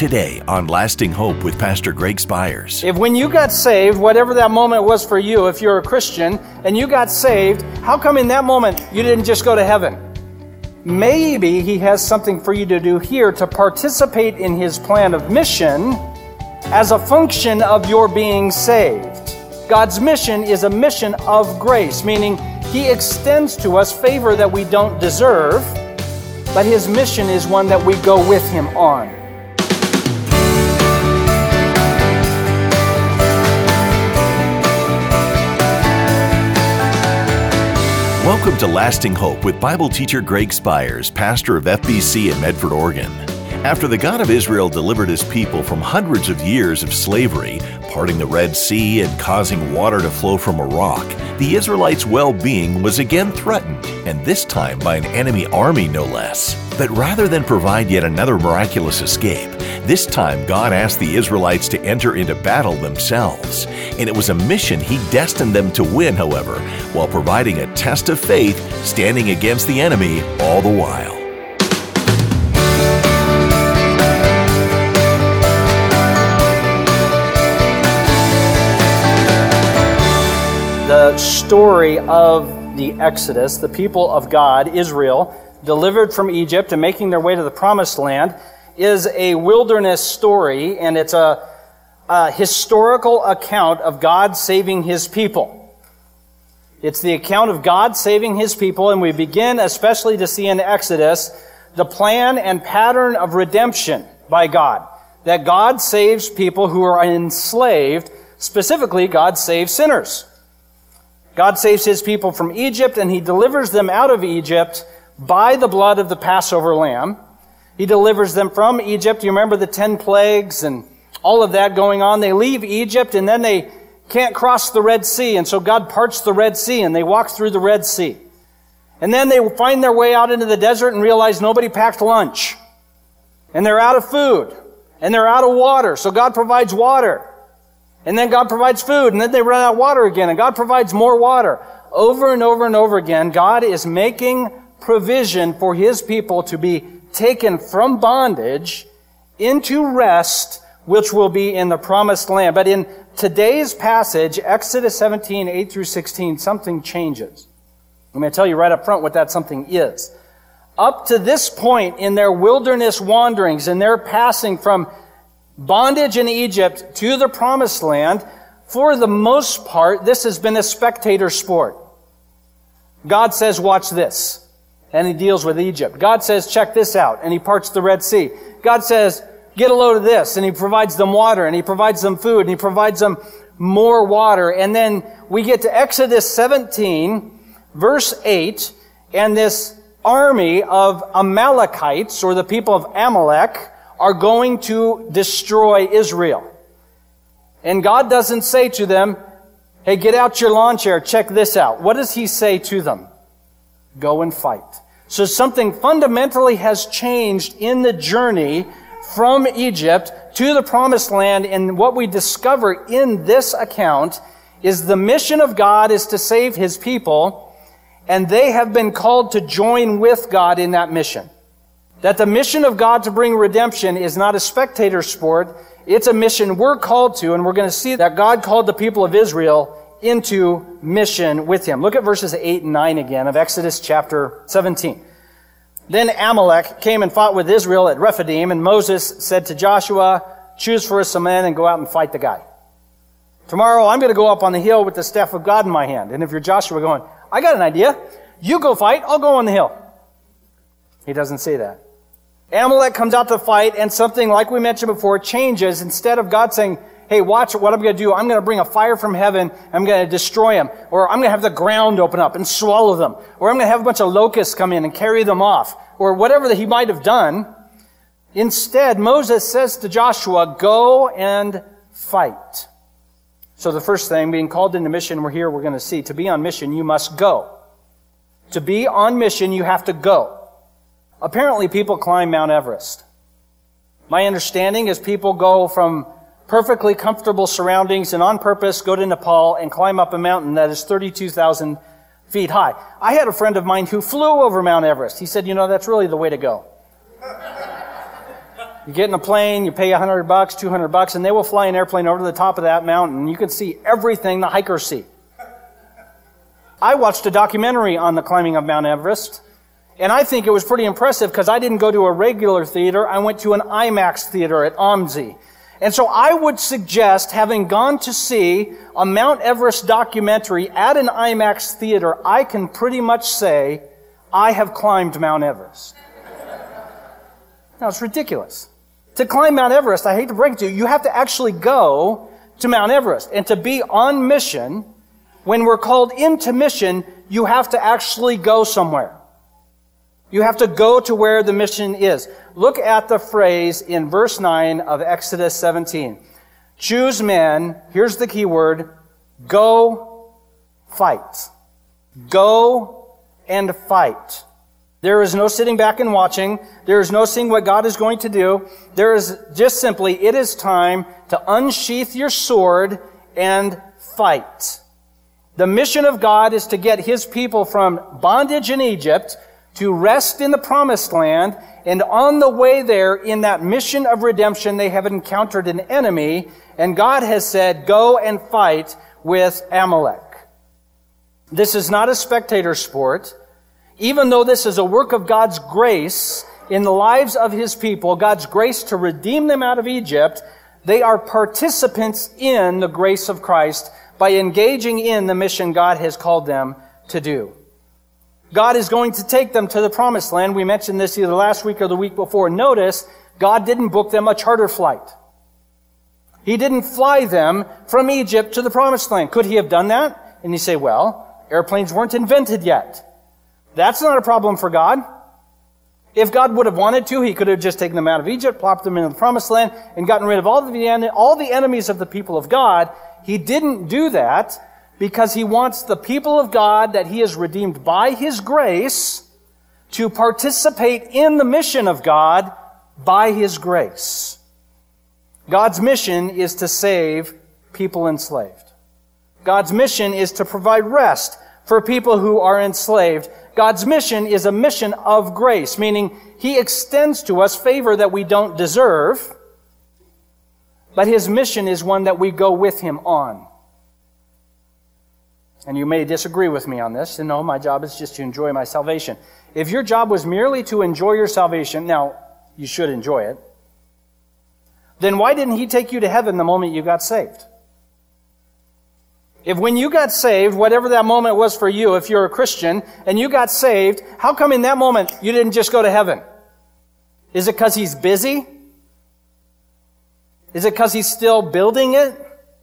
today on Lasting Hope with Pastor Greg Spires. If when you got saved, whatever that moment was for you, if you're a Christian and you got saved, how come in that moment you didn't just go to heaven? Maybe He has something for you to do here to participate in His plan of mission as a function of your being saved. God's mission is a mission of grace, meaning He extends to us favor that we don't deserve, but His mission is one that we go with Him on. Welcome to Lasting Hope with Bible teacher Greg Spires, pastor of FBC in Medford, Oregon. After the God of Israel delivered His people from hundreds of years of slavery, parting the Red Sea and causing water to flow from a rock, the Israelites' well-being was again threatened, and this time by an enemy army no less. But rather than provide yet another miraculous escape, this time God asked the Israelites to enter into battle themselves. And it was a mission He destined them to win, however, while providing a test of faith, standing against the enemy all the while. The story of the Exodus, the people of God, Israel, delivered from Egypt and making their way to the Promised Land, is a wilderness story, and it's a historical account of God saving His people. It's the account of God saving His people, and we begin especially to see in Exodus the plan and pattern of redemption by God. That God saves people who are enslaved. Specifically, God saves sinners. God saves His people from Egypt, and He delivers them out of Egypt by the blood of the Passover lamb. He delivers them from Egypt. You remember the 10 plagues and all of that going on. They leave Egypt, and then they can't cross the Red Sea, and so God parts the Red Sea, and they walk through the Red Sea. And then they find their way out into the desert and realize nobody packed lunch. And they're out of food, and they're out of water, so God provides water. And then God provides food, and then they run out of water again, and God provides more water. Over and over and over again, God is making provision for His people to be taken from bondage into rest, which will be in the Promised Land. But in today's passage, Exodus 17, 8 through 16, something changes. I'm going to tell you right up front what that something is. Up to this point in their wilderness wanderings, and their passing from bondage in Egypt to the Promised Land, for the most part, this has been a spectator sport. God says, watch this, and He deals with Egypt. God says, check this out, and He parts the Red Sea. God says, get a load of this, and He provides them water, and He provides them food, and He provides them more water. And then we get to Exodus 17, verse 8, and this army of Amalekites, or the people of Amalek, are going to destroy Israel. And God doesn't say to them, hey, get out your lawn chair, check this out. What does He say to them? Go and fight. So something fundamentally has changed in the journey from Egypt to the Promised Land, and what we discover in this account is the mission of God is to save His people, and they have been called to join with God in that mission. That the mission of God to bring redemption is not a spectator sport. It's a mission we're called to, and we're going to see that God called the people of Israel into mission with Him. Look at verses 8 and 9 again of Exodus chapter 17. Then Amalek came and fought with Israel at Rephidim, and Moses said to Joshua, choose for us some men and go out and fight the guy. Tomorrow I'm going to go up on the hill with the staff of God in my hand. And if you're Joshua going, I got an idea. You go fight, I'll go on the hill. He doesn't say that. Amalek comes out to fight, and something, like we mentioned before, changes. Instead of God saying, hey, watch what I'm going to do. I'm going to bring a fire from heaven. I'm going to destroy them. Or I'm going to have the ground open up and swallow them. Or I'm going to have a bunch of locusts come in and carry them off. Or whatever that he might have done. Instead, Moses says to Joshua, go and fight. So the first thing, being called into mission, we're going to see, to be on mission, you must go. To be on mission, you have to go. Apparently, people climb Mount Everest. My understanding is people go from perfectly comfortable surroundings and on purpose go to Nepal and climb up a mountain that is 32,000 feet high. I had a friend of mine who flew over Mount Everest. He said, that's really the way to go. You get in a plane, you pay $100, $200, and they will fly an airplane over to the top of that mountain. You can see everything the hikers see. I watched a documentary on the climbing of Mount Everest, and I think it was pretty impressive because I didn't go to a regular theater. I went to an IMAX theater at OMSI. And so I would suggest, having gone to see a Mount Everest documentary at an IMAX theater, I can pretty much say, I have climbed Mount Everest. Now, it's ridiculous. To climb Mount Everest, I hate to break it to you, you have to actually go to Mount Everest. And to be on mission, when we're called into mission, you have to actually go somewhere. You have to go to where the mission is. Look at the phrase in verse 9 of Exodus 17. Choose men, here's the key word, go fight. Go and fight. There is no sitting back and watching. There is no seeing what God is going to do. There is just simply, it is time to unsheath your sword and fight. The mission of God is to get His people from bondage in Egypt to rest in the promised land, and on the way there, in that mission of redemption, they have encountered an enemy, and God has said, go and fight with Amalek. This is not a spectator sport. Even though this is a work of God's grace in the lives of His people, God's grace to redeem them out of Egypt, they are participants in the grace of Christ by engaging in the mission God has called them to do. God is going to take them to the promised land. We mentioned this either last week or the week before. Notice, God didn't book them a charter flight. He didn't fly them from Egypt to the promised land. Could He have done that? And you say, well, airplanes weren't invented yet. That's not a problem for God. If God would have wanted to, He could have just taken them out of Egypt, plopped them into the promised land, and gotten rid of all the enemies of the people of God. He didn't do that because He wants the people of God that He has redeemed by His grace to participate in the mission of God by His grace. God's mission is to save people enslaved. God's mission is to provide rest for people who are enslaved. God's mission is a mission of grace, meaning He extends to us favor that we don't deserve, but His mission is one that we go with Him on. And you may disagree with me on this. No, my job is just to enjoy my salvation. If your job was merely to enjoy your salvation, now, you should enjoy it, then why didn't He take you to heaven the moment you got saved? If when you got saved, whatever that moment was for you, if you're a Christian, and you got saved, how come in that moment you didn't just go to heaven? Is it because He's busy? Is it because He's still building it?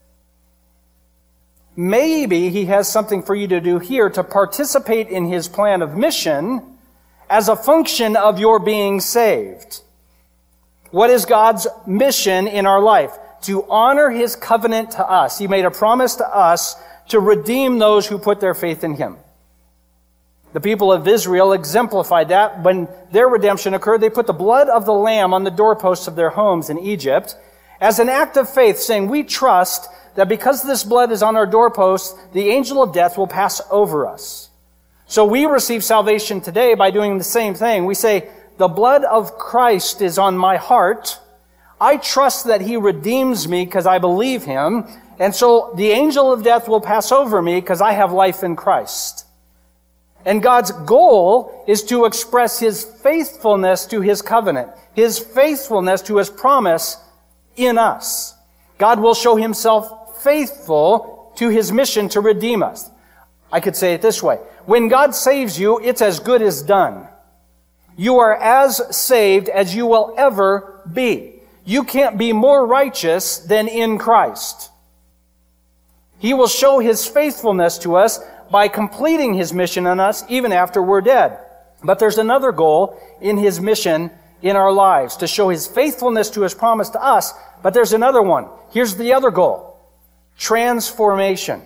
Maybe He has something for you to do here to participate in His plan of mission as a function of your being saved. What is God's mission in our life? To honor His covenant to us. He made a promise to us to redeem those who put their faith in Him. The people of Israel exemplified that. When their redemption occurred, they put the blood of the lamb on the doorposts of their homes in Egypt as an act of faith, saying, we trust that because this blood is on our doorposts, the angel of death will pass over us. So we receive salvation today by doing the same thing. We say, the blood of Christ is on my heart. I trust that He redeems me because I believe Him. And so the angel of death will pass over me because I have life in Christ. And God's goal is to express His faithfulness to His covenant, His faithfulness to His promise in us. God will show Himself faithful to His mission to redeem us. I could say it this way. When God saves you, it's as good as done. You are as saved as you will ever be. You can't be more righteous than in Christ. He will show His faithfulness to us by completing His mission on us even after we're dead. But there's another goal in His mission in our lives, to show His faithfulness to His promise to us. But there's another one. Here's the other goal. Transformation.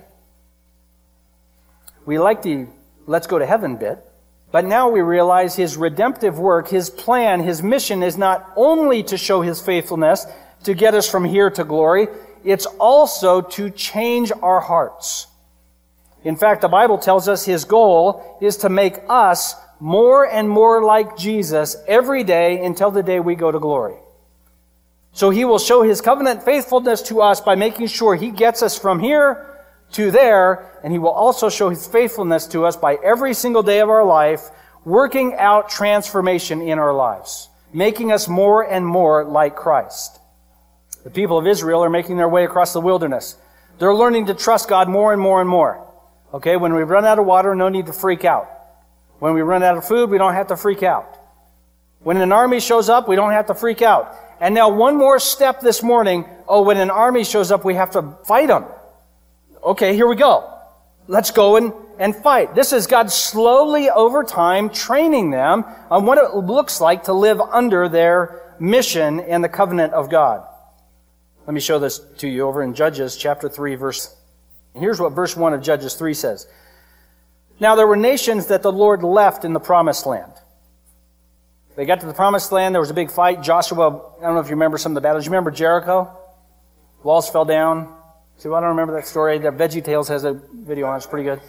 We like the let's go to heaven bit. But now we realize His redemptive work, His plan, His mission is not only to show His faithfulness, to get us from here to glory, it's also to change our hearts. In fact, the Bible tells us His goal is to make us more and more like Jesus every day until the day we go to glory. So he will show his covenant faithfulness to us by making sure he gets us from here to there, and he will also show his faithfulness to us by every single day of our life, working out transformation in our lives, making us more and more like Christ. The people of Israel are making their way across the wilderness. They're learning to trust God more and more and more. Okay, when we run out of water, no need to freak out. When we run out of food, we don't have to freak out. When an army shows up, we don't have to freak out. And now one more step this morning. Oh, when an army shows up, we have to fight them. Okay, here we go. Let's go and fight. This is God slowly over time training them on what it looks like to live under their mission and the covenant of God. Let me show this to you over in Judges chapter 3, verse. Here's what verse 1 of Judges 3 says. Now there were nations that the Lord left in the promised land. They got to the promised land, there was a big fight. Joshua, I don't know if you remember some of the battles. You remember Jericho? Walls fell down. See, well, I don't remember that story. The VeggieTales has a video on it. It's pretty good.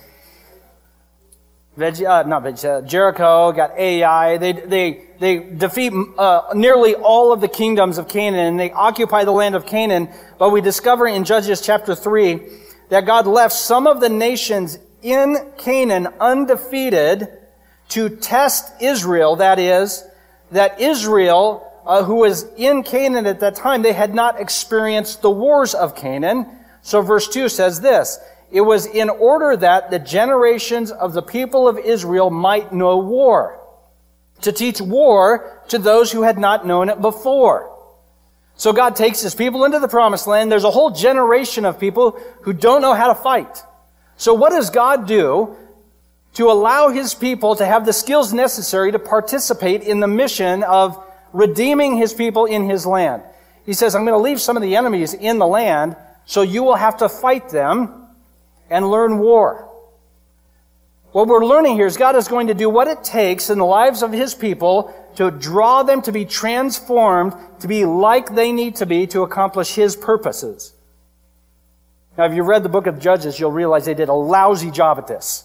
Jericho got Ai. They defeat nearly all of the kingdoms of Canaan, and they occupy the land of Canaan. But we discover in Judges chapter 3 that God left some of the nations in Canaan undefeated to test Israel. That is, that Israel, who was in Canaan at that time, they had not experienced the wars of Canaan. So verse 2 says this, it was in order that the generations of the people of Israel might know war, to teach war to those who had not known it before. So God takes his people into the promised land. There's a whole generation of people who don't know how to fight. So what does God do to allow his people to have the skills necessary to participate in the mission of redeeming his people in his land? He says, I'm going to leave some of the enemies in the land, so you will have to fight them and learn war. What we're learning here is God is going to do what it takes in the lives of his people to draw them to be transformed, to be like they need to be to accomplish his purposes. Now, if you read the book of Judges, you'll realize they did a lousy job at this.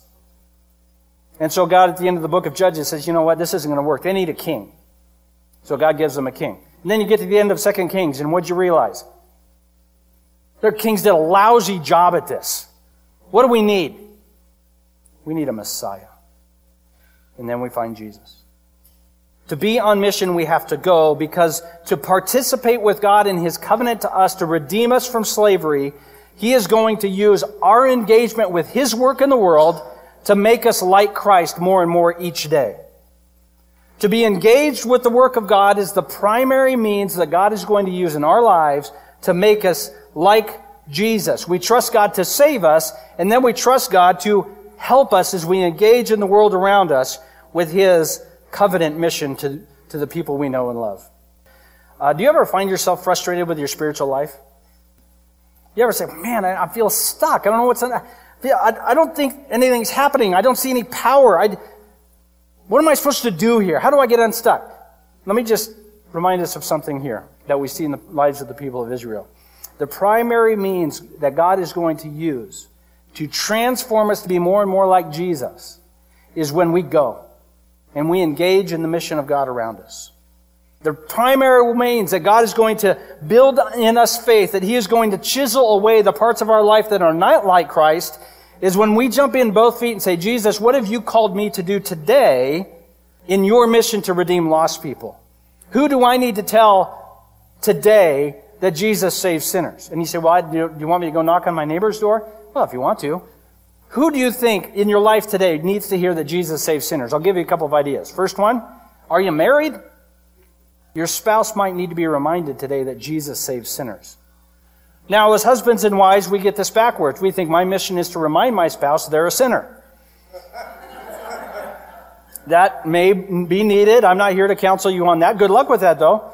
And so God, at the end of the book of Judges, says, you know what, this isn't going to work. They need a king. So God gives them a king. And then you get to the end of 2 Kings, and what'd you realize? Their kings did a lousy job at this. What do we need? We need a Messiah. And then we find Jesus. To be on mission, we have to go, because to participate with God in his covenant to us, to redeem us from slavery, he is going to use our engagement with his work in the world to make us like Christ more and more each day. To be engaged with the work of God is the primary means that God is going to use in our lives to make us like Jesus. We trust God to save us, and then we trust God to help us as we engage in the world around us with his covenant mission to the people we know and love. Do you ever find yourself frustrated with your spiritual life? You ever say, man, I feel stuck. I don't know what's on. I don't think anything's happening. I don't see any power. What am I supposed to do here? How do I get unstuck? Let me just remind us of something here that we see in the lives of the people of Israel. The primary means that God is going to use to transform us to be more and more like Jesus is when we go and we engage in the mission of God around us. The primary means that God is going to build in us faith, that he is going to chisel away the parts of our life that are not like Christ, is when we jump in both feet and say, Jesus, what have you called me to do today in your mission to redeem lost people? Who do I need to tell today that Jesus saves sinners? And you say, well, do you want me to go knock on my neighbor's door? Well, if you want to. Who do you think in your life today needs to hear that Jesus saves sinners? I'll give you a couple of ideas. First one, are you married? Your spouse might need to be reminded today that Jesus saves sinners. Now, as husbands and wives, we get this backwards. We think my mission is to remind my spouse they're a sinner. That may be needed. I'm not here to counsel you on that. Good luck with that, though.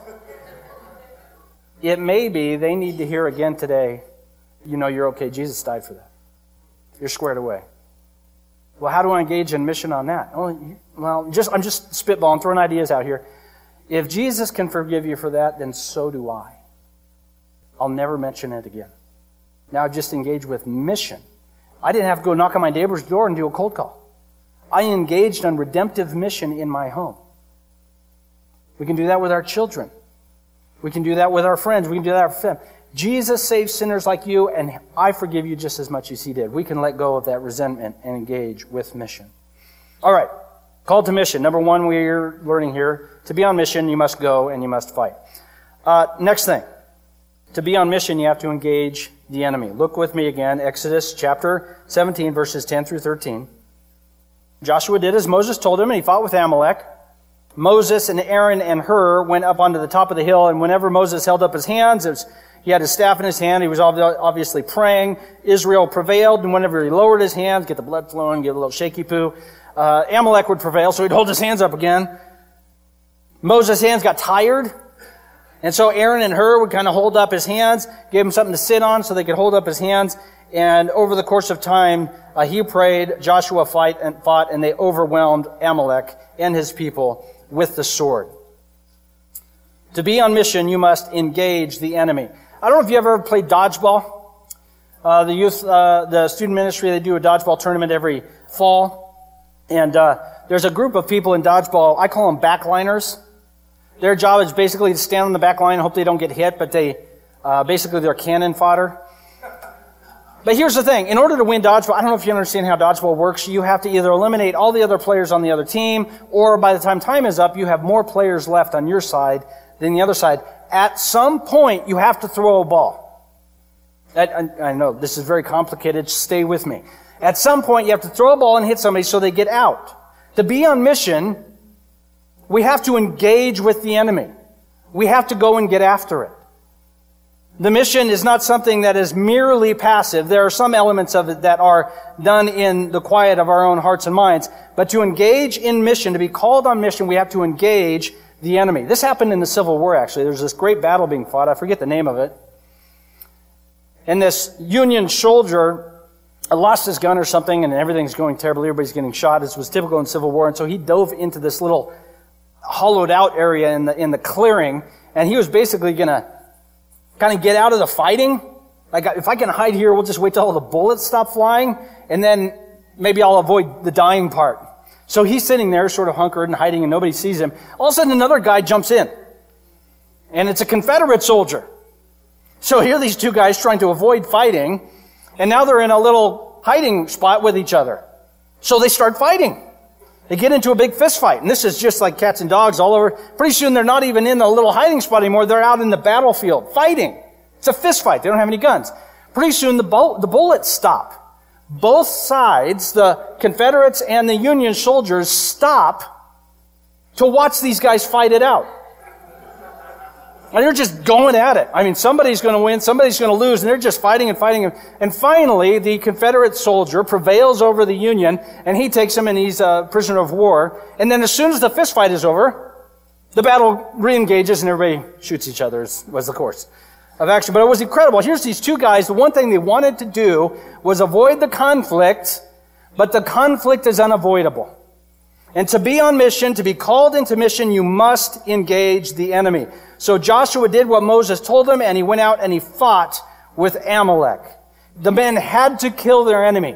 It may be they need to hear again today, you know you're okay. Jesus died for that. You're squared away. Well, how do I engage in mission on that? I'm just spitballing, throwing ideas out here. If Jesus can forgive you for that, then so do I. I'll never mention it again. Now I've just engaged with mission. I didn't have to go knock on my neighbor's door and do a cold call. I engaged on redemptive mission in my home. We can do that with our children. We can do that with our friends. We can do that with them. Jesus saves sinners like you, and I forgive you just as much as he did. We can let go of that resentment and engage with mission. All right, call to mission. Number one, we're learning here, to be on mission, you must go and you must fight. Next thing, to be on mission, you have to engage the enemy. Look with me again, Exodus chapter 17, verses 10 through 13. Joshua did as Moses told him, and he fought with Amalek. Moses and Aaron and Hur went up onto the top of the hill, and whenever Moses held up his hands, he had his staff in his hand. He was obviously praying. Israel prevailed, and whenever he lowered his hands, get the blood flowing, get a little shaky poo, Amalek would prevail, so he'd hold his hands up again. Moses' hands got tired, and so Aaron and Hur would kind of hold up his hands, gave him something to sit on so they could hold up his hands. And over the course of time, he prayed, Joshua fought, and they overwhelmed Amalek and his people with the sword. To be on mission, you must engage the enemy. I don't know if you ever played dodgeball. The student ministry, they do a dodgeball tournament every fall. And there's a group of people in dodgeball, I call them backliners. Their job is basically to stand on the back line and hope they don't get hit, but they're cannon fodder. But here's the thing. In order to win dodgeball, I don't know if you understand how dodgeball works. You have to either eliminate all the other players on the other team, or by the time is up, you have more players left on your side than the other side. At some point, you have to throw a ball. I know, this is very complicated. Stay with me. At some point, you have to throw a ball and hit somebody so they get out. To be on mission, we have to engage with the enemy. We have to go and get after it. The mission is not something that is merely passive. There are some elements of it that are done in the quiet of our own hearts and minds. But to engage in mission, to be called on mission, we have to engage the enemy. This happened in the Civil War, actually. There's this great battle being fought. I forget the name of it. And this Union soldier lost his gun or something, and everything's going terribly. Everybody's getting shot, as was typical in Civil War. And so he dove into this little hollowed out area in the clearing, and he was basically going to kind of get out of the fighting. Like, if I can hide here, we'll just wait till all the bullets stop flying, and then maybe I'll avoid the dying part. So he's sitting there sort of hunkered and hiding, and nobody sees him. All of a sudden, another guy jumps in, and it's a Confederate soldier. So here are these two guys trying to avoid fighting, and now they're in a little hiding spot with each other. So they start fighting. They get into a big fist fight, and this is just like cats and dogs all over. Pretty soon they're not even in the little hiding spot anymore. They're out in the battlefield fighting. It's a fist fight. They don't have any guns. Pretty soon the bullets stop. Both sides, the Confederates and the Union soldiers, stop to watch these guys fight it out. And they're just going at it. I mean, somebody's going to win, somebody's going to lose, and they're just fighting and fighting. And finally, the Confederate soldier prevails over the Union, and he takes him, and he's a prisoner of war. And then as soon as the fist fight is over, the battle re-engages, and everybody shoots each other, was the course of action. But it was incredible. Here's these two guys. The one thing they wanted to do was avoid the conflict, but the conflict is unavoidable. And to be on mission, to be called into mission, you must engage the enemy. So Joshua did what Moses told him, and he went out and he fought with Amalek. The men had to kill their enemy.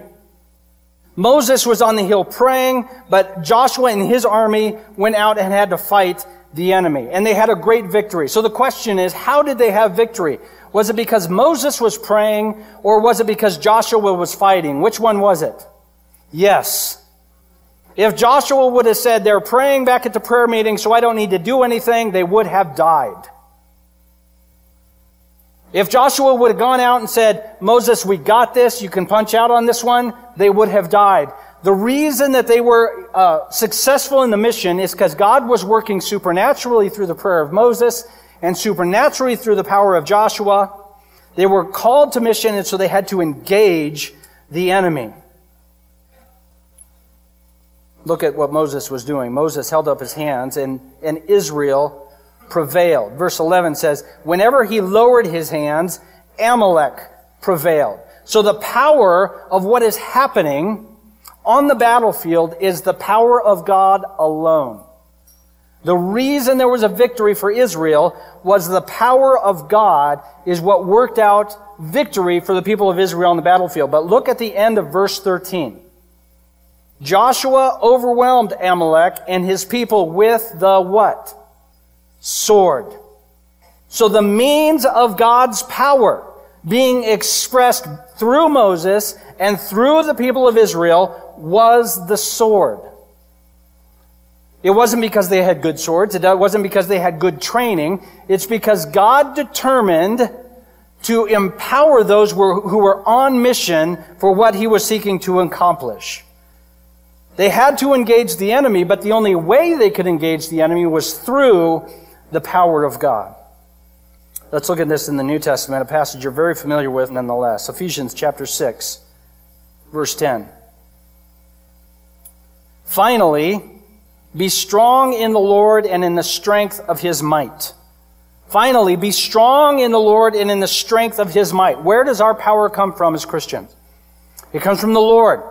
Moses was on the hill praying, but Joshua and his army went out and had to fight the enemy. And they had a great victory. So the question is, how did they have victory? Was it because Moses was praying, or was it because Joshua was fighting? Which one was it? Yes. If Joshua would have said, they're praying back at the prayer meeting, so I don't need to do anything, they would have died. If Joshua would have gone out and said, Moses, we got this, you can punch out on this one, they would have died. The reason that they were successful in the mission is because God was working supernaturally through the prayer of Moses and supernaturally through the power of Joshua. They were called to mission, and so they had to engage the enemy. Look at what Moses was doing. Moses held up his hands, and Israel prevailed. Verse 11 says, whenever he lowered his hands, Amalek prevailed. So the power of what is happening on the battlefield is the power of God alone. The reason there was a victory for Israel was the power of God is what worked out victory for the people of Israel on the battlefield. But look at the end of verse 13. Joshua overwhelmed Amalek and his people with the what? Sword. So the means of God's power being expressed through Moses and through the people of Israel was the sword. It wasn't because they had good swords. It wasn't because they had good training. It's because God determined to empower those who were on mission for what he was seeking to accomplish. They had to engage the enemy, but the only way they could engage the enemy was through the power of God. Let's look at this in the New Testament, a passage you're very familiar with nonetheless. Ephesians chapter 6, verse 10. Finally, be strong in the Lord and in the strength of his might. Finally, be strong in the Lord and in the strength of his might. Where does our power come from as Christians? It comes from the Lord.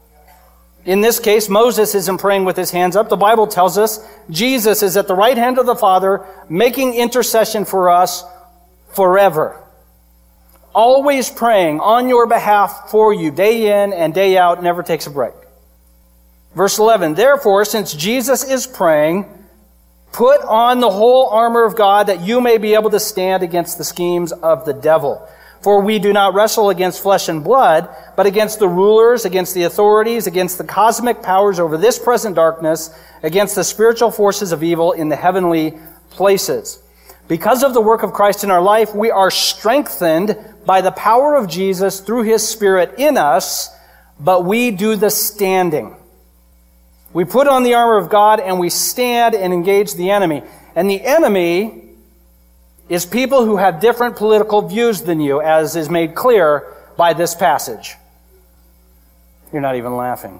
In this case, Moses isn't praying with his hands up. The Bible tells us Jesus is at the right hand of the Father, making intercession for us forever. Always praying on your behalf for you, day in and day out, never takes a break. Verse 11, therefore, since Jesus is praying, put on the whole armor of God that you may be able to stand against the schemes of the devil. For we do not wrestle against flesh and blood, but against the rulers, against the authorities, against the cosmic powers over this present darkness, against the spiritual forces of evil in the heavenly places. Because of the work of Christ in our life, we are strengthened by the power of Jesus through his Spirit in us, but we do the standing. We put on the armor of God and we stand and engage the enemy. And the enemy is people who have different political views than you, as is made clear by this passage. You're not even laughing.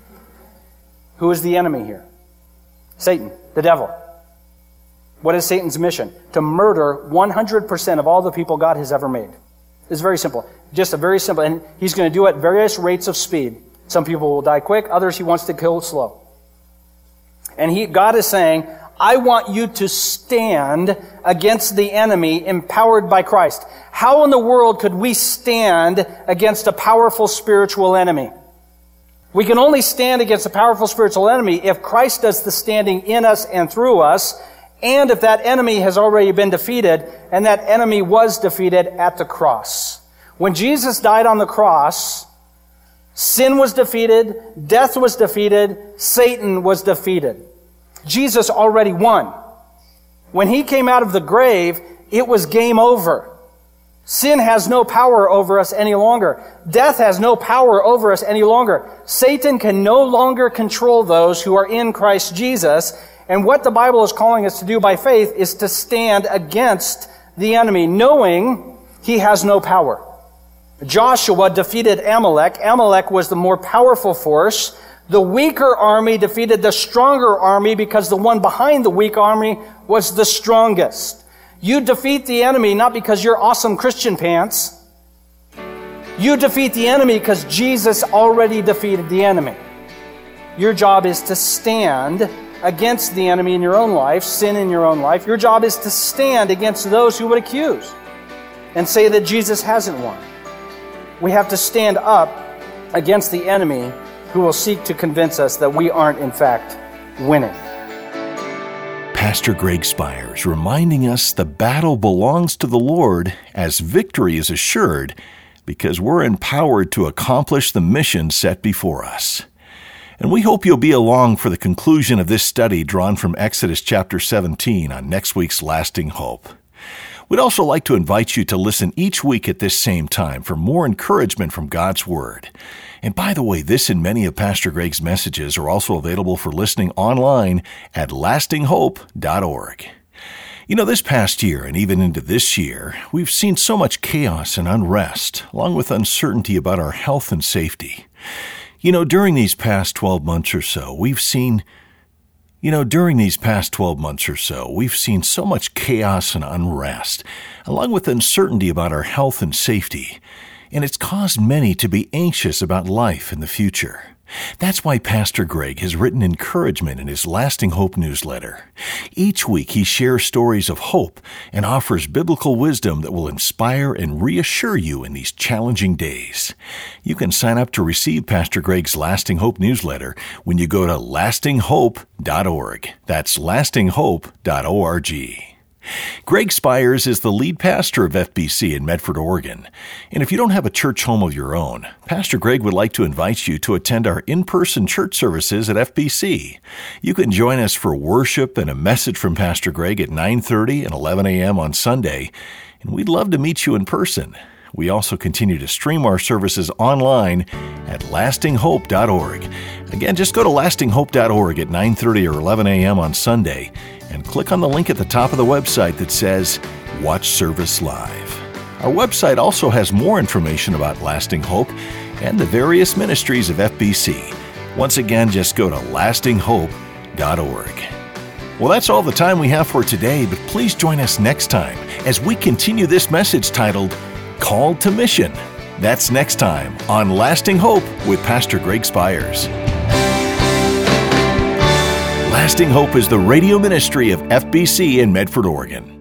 Who is the enemy here? Satan, the devil. What is Satan's mission? To murder 100% of all the people God has ever made. It's very simple. Just a very simple, and he's going to do it at various rates of speed. Some people will die quick, others he wants to kill slow. And God is saying, I want you to stand against the enemy empowered by Christ. How in the world could we stand against a powerful spiritual enemy? We can only stand against a powerful spiritual enemy if Christ does the standing in us and through us, and if that enemy has already been defeated, and that enemy was defeated at the cross. When Jesus died on the cross, sin was defeated, death was defeated, Satan was defeated. Jesus already won. When he came out of the grave, it was game over. Sin has no power over us any longer. Death has no power over us any longer. Satan can no longer control those who are in Christ Jesus. And what the Bible is calling us to do by faith is to stand against the enemy, knowing he has no power. Joshua defeated Amalek. Amalek was the more powerful force. The weaker army defeated the stronger army because the one behind the weak army was the strongest. You defeat the enemy not because you're awesome Christian pants. You defeat the enemy because Jesus already defeated the enemy. Your job is to stand against the enemy in your own life, sin in your own life. Your job is to stand against those who would accuse and say that Jesus hasn't won. We have to stand up against the enemy who will seek to convince us that we aren't, in fact, winning. Pastor Greg Spires reminding us the battle belongs to the Lord as victory is assured because we're empowered to accomplish the mission set before us. And we hope you'll be along for the conclusion of this study drawn from Exodus chapter 17 on next week's Lasting Hope. We'd also like to invite you to listen each week at this same time for more encouragement from God's Word. And by the way, this and many of Pastor Greg's messages are also available for listening online at lastinghope.org. You know, this past year and even into this year, we've seen so much chaos and unrest, along with uncertainty about our health and safety. You know, during these past 12 months or so, we've seen so much chaos and unrest, along with uncertainty about our health and safety, and it's caused many to be anxious about life in the future. That's why Pastor Greg has written encouragement in his Lasting Hope newsletter. Each week he shares stories of hope and offers biblical wisdom that will inspire and reassure you in these challenging days. You can sign up to receive Pastor Greg's Lasting Hope newsletter when you go to lastinghope.org. That's lastinghope.org. Greg Spires is the lead pastor of FBC in Medford, Oregon. And if you don't have a church home of your own, Pastor Greg would like to invite you to attend our in-person church services at FBC. You can join us for worship and a message from Pastor Greg at 9:30 and 11 a.m. on Sunday, and we'd love to meet you in person. We also continue to stream our services online at lastinghope.org. Again, just go to lastinghope.org at 9:30 or 11 a.m. on Sunday and click on the link at the top of the website that says Watch Service Live. Our website also has more information about Lasting Hope and the various ministries of FBC. Once again, just go to lastinghope.org. Well, that's all the time we have for today, but please join us next time as we continue this message titled Called to Mission. That's next time on Lasting Hope with Pastor Greg Spires. Lasting Hope is the radio ministry of FBC in Medford, Oregon.